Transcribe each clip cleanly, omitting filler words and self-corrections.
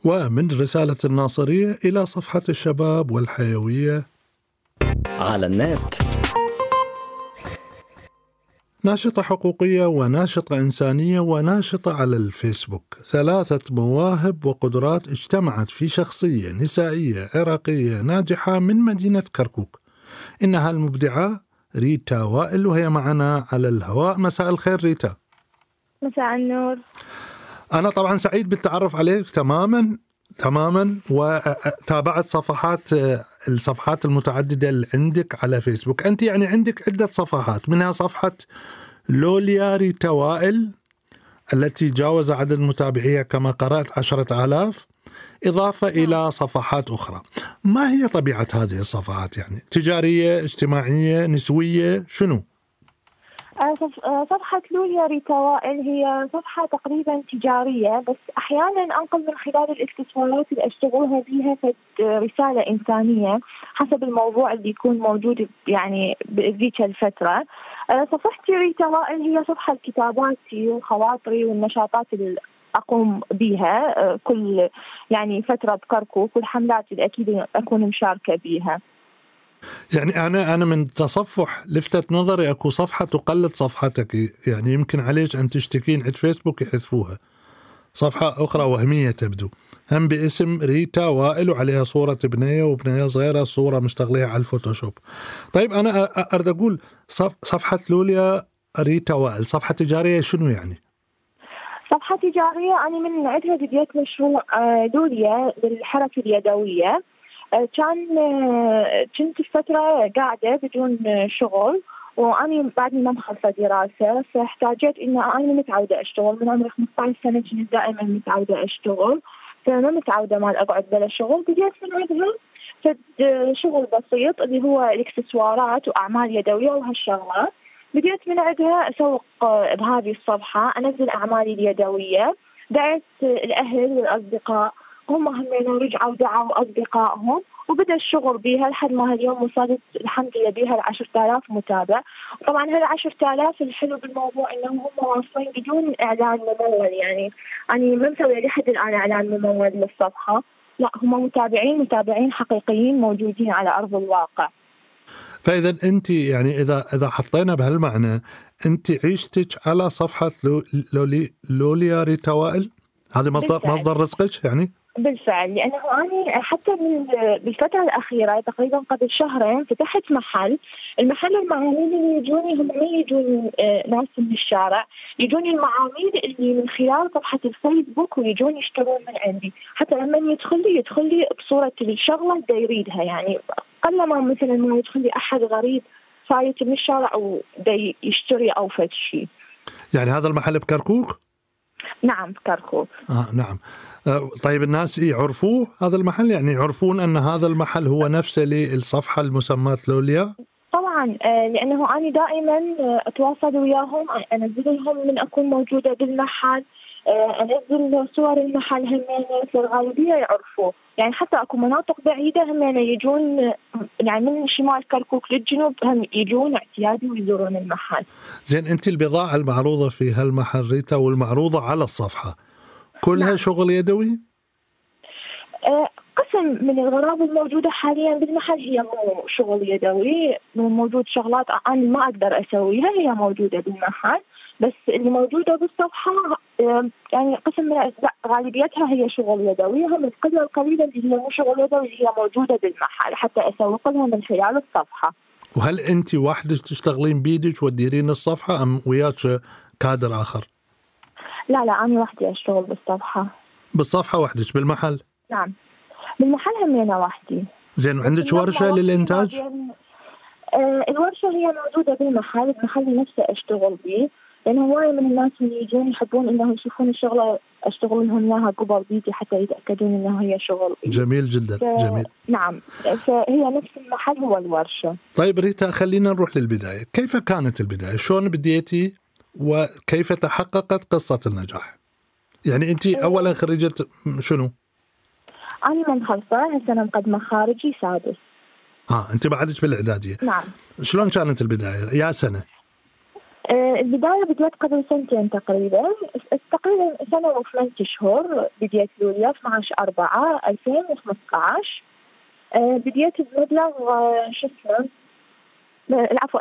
ومن رسالة الناصرية إلى صفحة الشباب والحيوية على النت. ناشطة حقوقية وناشطة إنسانية وناشطة على الفيسبوك، 3 مواهب وقدرات اجتمعت في شخصية نسائية عراقية ناجحة من مدينة كركوك. إنها المبدعة ريتا وائل، وهي معنا على الهواء. مساء الخير ريتا. مساء النور. أنا طبعا سعيد بالتعرف عليك تماما، وتابعت الصفحات المتعددة اللي عندك على فيسبوك. أنت يعني عندك عدة صفحات، منها صفحة لوليا ريتا وائل التي جاوز عدد متابعيها كما قرأت 10,000، إضافة إلى صفحات أخرى. ما هي طبيعة هذه الصفحات؟ يعني تجارية، اجتماعية، نسوية، شنو؟ صفحة لوليا ريتا وائل هي صفحة تقريبا تجارية، بس أحيانا أنقل من خلال الاكسسوارات اللي أشتغلها بيها رسالة إنسانية حسب الموضوع اللي يكون موجود يعني بذيك الفترة. صفحتي ريتا وائل هي صفحة كتاباتي وخواطري والنشاطات اللي أقوم بها كل يعني فترة بكركوك، والحملات اللي أكيد أكون مشاركة بيها. يعني أنا من تصفح لفتت نظري أكو صفحة تقلد صفحتك، يعني يمكن عليك أن تشتكين عند فيسبوك يحذفوها. صفحة أخرى وهمية تبدو، هم باسم ريتا وائل وعليها صورة بنية وبنية صغيرة، صورة مشتغلها على الفوتوشوب. طيب أنا أريد أقول صفحة لوليا ريتا وائل صفحة تجارية، شنو يعني؟ صفحة تجارية أنا من عندها بديت مشروع لوليا للحرف اليدوية. كنت فترة قاعدة بدون شغل، وأنا بعدني ما مخلصة دراسة، فاحتاجت إن أنا متعودة أشتغل من عمري 15 سنة، كنت دائما متعودة أشتغل، فما متعودة ما أقعد بلا شغل. بديت من عندها شغل بسيط اللي هو الإكسسوارات وأعمال يدوية وهالشغلات. بديت من عندها أسوق بهذه الصفحة، أنزل أعمالي اليدوية. دعيت الأهل والأصدقاء، هم رجعوا دعوا أصدقائهم، وبدأ الشغل بها لحد ما هاليوم وصلت الحمد لله بها 10,000 متابع. طبعا هال10,000 الحلو بالموضوع إنهم هم واصلين بدون إعلان ممول، يعني أنا ما مسوي لحد الآن إعلان ممول للصفحة، لا هم متابعين حقيقيين موجودين على أرض الواقع. فإذا أنت يعني إذا حطينا بهالمعنى، أنت عيشتك على صفحة لوليا ريتا وائل، هذا مصدر رزقك يعني؟ بالفعل، لأنه أنا حتى بالفترة الأخيرة تقريبا قبل شهرين فتحت المحل المعاميل اللي يجوني هم ما يجون ناس من الشارع، يجوني المعاميل اللي من خلال صفحة الفيسبوك ويجون يشترون من عندي. حتى لما يدخل لي بصورة الشغلة اللي يريدها، يعني قلما مثلا ما يدخل لي أحد غريب فايت من الشارع ودي يشتري أو فد شيء. يعني هذا المحل بكركوك؟ نعم بكركوك. نعم. طيب الناس يعرفوه هذا المحل، يعني يعرفون أن هذا المحل هو نفسه للصفحة المسماة لوليا؟ طبعا لأنه أنا دائما أتواصل وياهم، أنزل لهم من أكون موجودة بالمحل، أنزل صور المحل، هم الغالبية يعرفوه. يعني حتى أكو مناطق بعيدة هم يجون، يعني من شمال كركوك للجنوب هم يجون اعتيادي ويزورون المحل. زين، أنت البضاعة المعروضة في هالمحل ريتا والمعروضة على الصفحة كلها نعم. شغل يدوي؟ قسم من الغراب الموجودة حاليا بالمحل هي مو شغل يدوي، موجود شغلات أنا ما أقدر أسويها هي موجودة بالمحل، بس اللي موجودة بالصفحة يعني قسم من غالبيتها هي شغل يدوي، هم القلة القليلة اللي هي مو شغل يدوي هي موجودة بالمحل حتى أسوق لها من خلال الصفحة. وهل أنت وحدك تشتغلين بيدك وتديرين الصفحة أم وياك كادر آخر؟ لا أنا وحدي أشتغل بالصفحة وحدك بالمحل؟ نعم بالمحل هم أنا وحدي. زين، وعندك ورشة للإنتاج؟ الورشة هي موجودة بالمحل نفسه أشتغل به، لأنه هواية من الناس اللي يجون يحبون إنه يشوفون الشغلة أشتغل لهم إياها قبل بيدي حتى يتأكدون إنه هي شغل بيدي. جميل جدا. جميل. نعم، فهي نفس المحل هو الورشة. طيب ريتا، خلينا نروح للبداية. كيف كانت البداية؟ شلون بديتي وكيف تحققت قصة النجاح؟ يعني أنت أولا خريجة شنو؟ أنا من خلصة هالسنة مقدمة خارجي سادس. أنت بعدك بالإعدادية؟ نعم. شلون كانت البداية؟ يا سنة؟ البداية بديت قبل سنتين تقريبا 1 سنة و8 شهور. بديت لوليا 12/4/2015. بديت بمبلغ شو اسمه العفو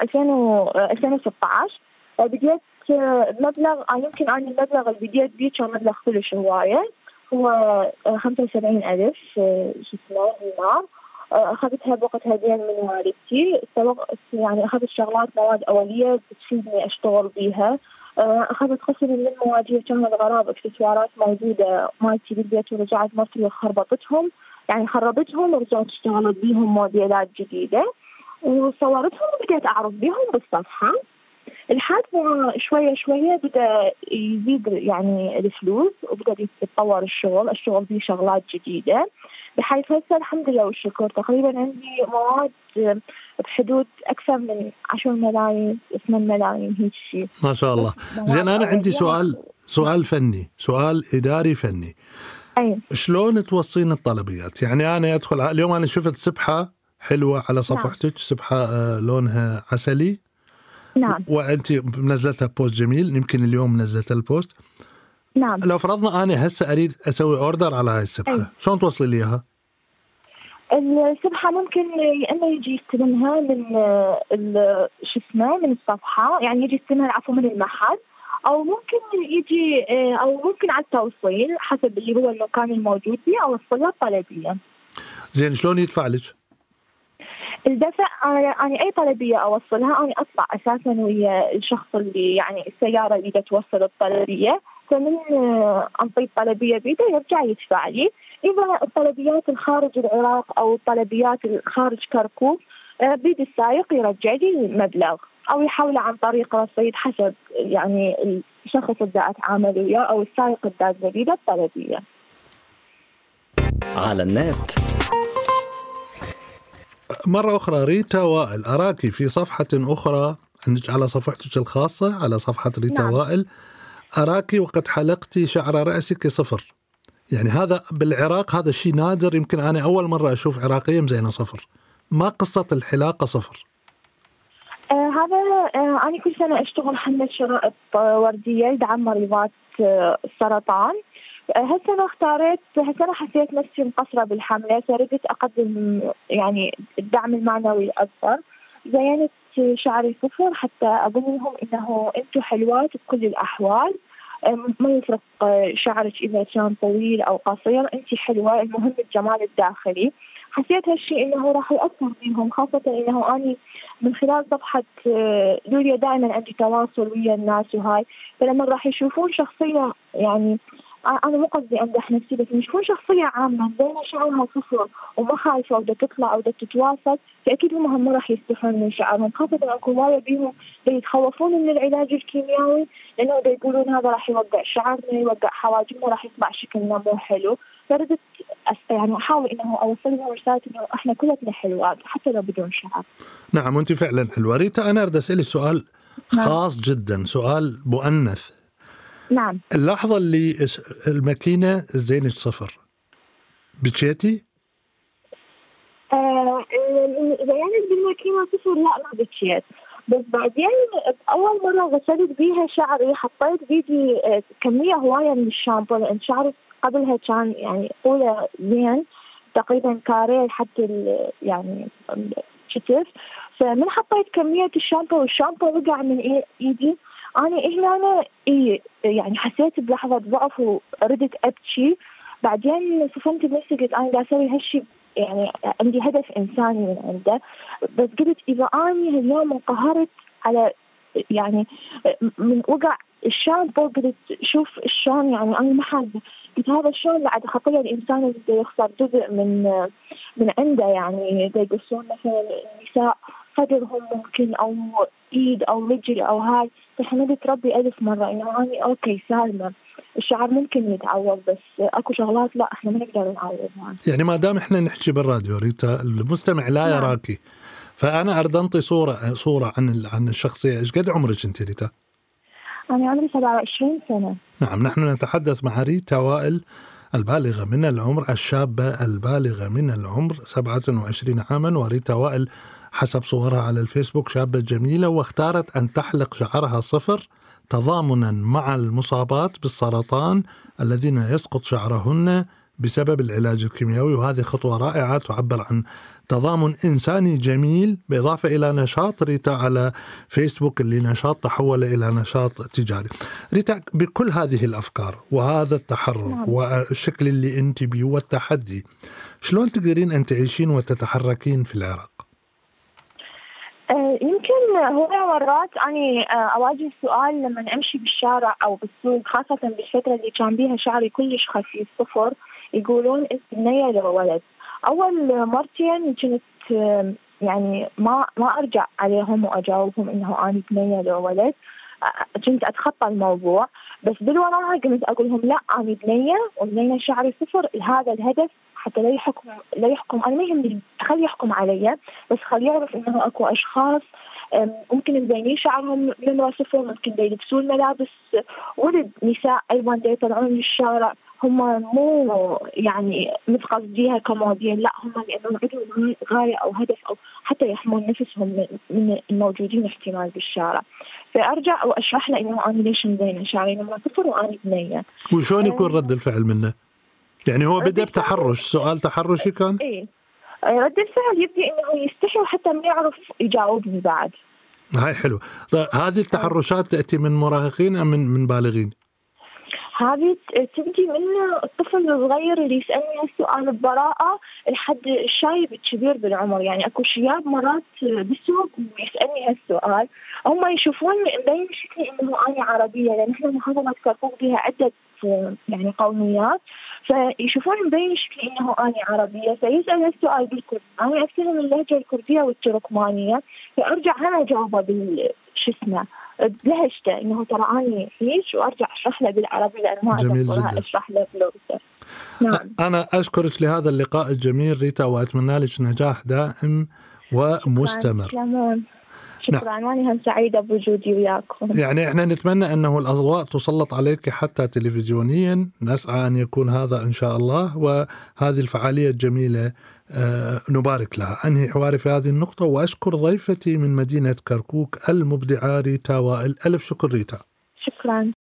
2016. بديت بمبلغ يمكن أنا المبلغ اللي بديت بيه كان مبلغ كلش هواية، هو 75,000 شو اسمه دينار. أخذتها بوقتها دين من والدتي، يعني أخذت شغلات مواد أولية بتفيدني أشتغل بيها. أخذت قسم من المواضيع كانت غراب إكسسوارات موجودة مالتي بالبيت، ورجعت مرتي خربطتهم، يعني خربتهم ورجعت اشتغلت بيهم موديلات جديدة وصورتهم وبدأت أعرض بيهم بالصفحة. الحال شوية شوية بدأ يزيد يعني الفلوس، وبدأ يتطور الشغل بيه شغلات جديدة، بحيث هسه الحمد لله والشكر تقريبا عندي مواد بحدود أكثر من 10 ملايين 8 ملايين هيك شيء. ما شاء الله. زين أنا عندي سؤال فني، سؤال إداري فني. أي. شلون توصين الطلبيات؟ يعني أنا أدخل اليوم أنا شفت سبحة حلوة على صفحتك، سبحة لونها عسلي. نعم. وأنت منزلتها بوست جميل، يمكن اليوم نزلت البوست. نعم. لو فرضنا أنا هسه أريد أسوي أوردر على هاي السبحة، شلون توصلي لي إياها؟ السبحة ممكن يا إما يجي يستلمها من شو اسمه من الصفحة، يعني يجي يستلمها العفو من المحل، أو ممكن يجي أو ممكن على التوصيل حسب اللي هو المكان الموجود فيه، أو الصلة الطلبية. زين شلون يدفع لك؟ الدفع أنا أي طلبية أوصلها أنا أطلع أساسا ويا الشخص اللي يعني السيارة اللي توصل الطلبية، فمن أنطي الطلبية بيده يرجع يدفع لي. إذا الطلبيات الخارج العراق أو الطلبيات الخارج كركوك بيد السائق يرجع لي المبلغ، أو يحوله عن طريق رصيد حسب يعني الشخص اللي أتعامل وياه أو السائق اللي بيده الطلبية. على النت مرة أخرى ريتا وائل، أراكي في صفحة أخرى عندك على صفحتك الخاصة على صفحة ريتا نعم. وائل، أراكي وقد حلقتي شعر رأسك 0. يعني هذا بالعراق هذا شيء نادر، يمكن أنا أول مرة أشوف عراقية مزينة 0. ما قصة الحلاقة 0؟ هذا أنا كل سنة أشتغل حملة شرائط وردية لدعم مريضات السرطان. هالسنة هالسنة حسيت نفسي مقصرة بالحملة، فردت أقدم يعني الدعم المعنوي الأكبر. زينت شعري 0 حتى أقول لهم إنه أنتم حلوات بكل الأحوال، ما يفرق شعرك إذا كان طويل أو قصير، أنت حلوة، المهم الجمال الداخلي. حسيت هالشيء إنه راح يأثر بيهم، خاصة إنه أنا من خلال صفحة لوليا دائما عندي تواصل ويا الناس وهاي، فلما راح يشوفون شخصية يعني أنا مو قصدي أمدح نفسي، بس يشوفون شخصية عامة زينة شعرها 0 وما خايفة ودا تطلع ودا تتواصل، فأكيد هم ما راح يستحون من شعرهم، خاصة أكو وايا بيهم يتخوفون من العلاج الكيميائي، لأنه يقولون هذا راح يوقع شعرنا، يوقع حواجبنا، راح يطلع شكلنا مو حلو. فردت يعني أحاول إنه أوصل لهم رسالة إنه إحنا كلنا حلوات حتى لو بدون شعر. نعم وأنت فعلا حلوة. ريتا أنا أريد أسألك سؤال خاص جدا، سؤال مؤنث. نعم. اللحظة اللي الماكينة زينك 0 بتشيتي؟ زينت بالماكينة 0 لا ما بتشيت، بس بعدين أول مرة غسلت بيها شعري حطيت بيدي كمية هواية من الشامبو، لأن شعري قبلها كان يعني طوله زين تقريبا كاريه حتى يعني الكتف، فمن حطيت كمية الشامبو والشامبو وقع من إيدي أنا هنا يعني حسيت بلحظة ضعف وردت أبكي. بعدين صفنت بنفسي قلت أنا دا أسوي هالشي، يعني عندي هدف إنساني من عنده، بس قلت إذا أنا اليوم انقهرت على يعني من وقع الشامبو، قلت شوف شلون يعني أنا ما حابة، قلت هذا شلون بعد خطية الإنسان اللي يخسر جزء من عنده، يعني يقصون مثلا النساء صدرهم ممكن أو إيد أو رجل أو هاي، فحمدت ربي 1000 مرة إنه أنا أوكي سالمة، الشعر ممكن يتعوض، بس أكو شغلات لا إحنا ما نقدر نعوضها. يعني ما دام إحنا نحكي بالراديو ريتا المستمع لا نعم. يراكي، فأنا أريد أنطي صورة عن الشخصية. إيش قد عمرك أنت ريتا؟ أنا عمري 27 سنة. نعم نحن نتحدث مع ريتا وائل البالغة من العمر، الشابة البالغة من العمر 27 عاما. وريتا وائل حسب صورها على الفيسبوك شابة جميلة، واختارت أن تحلق شعرها صفر تضامنا مع المصابات بالسرطان الذين يسقط شعرهن بسبب العلاج الكيميائي. وهذه خطوة رائعة تعبر عن تضامن إنساني جميل، بالإضافة إلى نشاط ريتا على فيسبوك اللي نشاط تحول إلى نشاط تجاري. ريتا، بكل هذه الأفكار وهذا التحرر والشكل اللي أنت بيه والتحدي، شلون تقدرين أن تعيشين وتتحركين في العراق؟ يمكن هو مرات أنا أواجه سؤال لما أمشي بالشارع أو بالسوق، خاصة بالفترة اللي كان بيها شعري كلش خفيف صفر، يقولون أنت بنية لو ولد. أول مرتين كنت يعني ما أرجع عليهم وأجاوبهم إنه أنا بنية لو ولد، كنت أتخطى الموضوع، بس بالوراها قمت أقول لهم لا أنا بنية وبنية شعري صفر، هذا الهدف حتى لا يحكم أنا ما يهمني، خلي يحكم علي، بس خلي يعرف إنه أكو أشخاص ممكن مزينين شعرهم نمرة صفر، ممكن يلبسون ملابس ولد، نساء أيضا يطلعون للشارع هم مو يعني متقصديها كموديل، لا هم لأنه عندهم غاية أو هدف أو حتى يحمون نفسهم من الموجودين احتمال بالشارع. فأرجع وأشرح له إنه أنا ليش مزينة شعري نمرة صفر وأنا بنية. وشون يكون رد الفعل منه؟ يعني هو بدأ بتحرش، سؤال تحرشي كان؟ إيه، رد الفعل يبدي إنه يستحي وحتى ما يعرف يجاوبني بعد. هاي حلو. هذه التحرشات تأتي من مراهقين أم من بالغين؟ هذه تبدي من الطفل الصغير اللي يسألني السؤال ببراءة لحد الشايب الكبير بالعمر. يعني أكو شياب مرات بالسوق ويسألني هالسؤال، هم يشوفون مبين شكلي إنه أنا عربية، لأن إحنا محافظة كركوك بها عدة يعني قوميات، فيشوفون مبين شكلي إنه أنا عربية، فيسأل السؤال بالكردي، أنا أسأله من اللهجة الكردية والتركمانية، فأرجع أنا أجاوبه بالشسمة بلهجته إنه ترى أنا هيك، وأرجع أشرح له بالعربي لأن ما أقدر أشرح له بلغته. نعم. أنا أشكرك لهذا اللقاء الجميل ريتا، وأتمنى لك نجاح دائم ومستمر. شكرا. وأنا هم سعيدة بوجودي وياكم. يعني إحنا نتمنى أنه الأضواء تسلط عليك حتى تلفزيونيا، نسعى أن يكون هذا إن شاء الله، وهذه الفعالية الجميلة نبارك لها. أنهي حواري في هذه النقطة وأشكر ضيفتي من مدينة كركوك المبدعة ريتا وائل. ألف شكر ريتا. شكرا.